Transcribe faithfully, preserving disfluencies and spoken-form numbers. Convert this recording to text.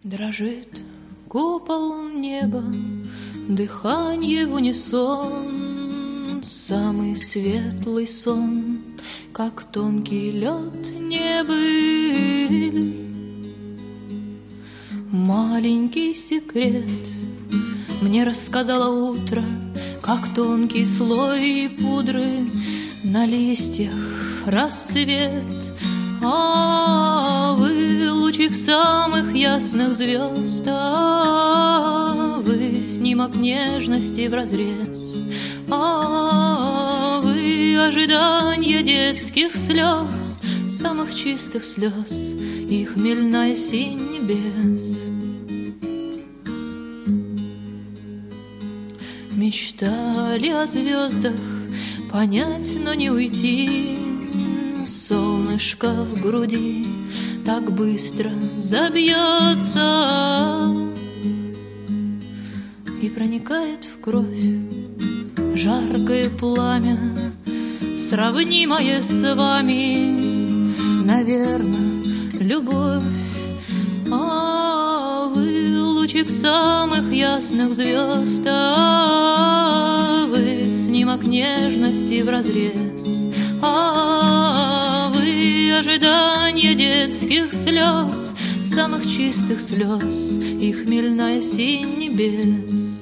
Дрожит купол неба, дыханье в унисон, самый светлый сон, как тонкий лед не был. Маленький секрет мне рассказало утро, как тонкий слой пудры на листьях рассвет. А вы лучик самых ясных звезд, а вы снимок нежности вразрез, а вы ожидание детских слез, самых чистых слез и хмельная синь небес. Мечтали о звездах понять, но не уйти. Солнышко в груди так быстро забьется и проникает в кровь жаркое пламя, сравнимое с вами, наверно, любовь. А вы лучик самых ясных звезд, а вы снимок нежности вразрез, а вы ожидание детских слез, самых чистых слез и хмельная синь небес.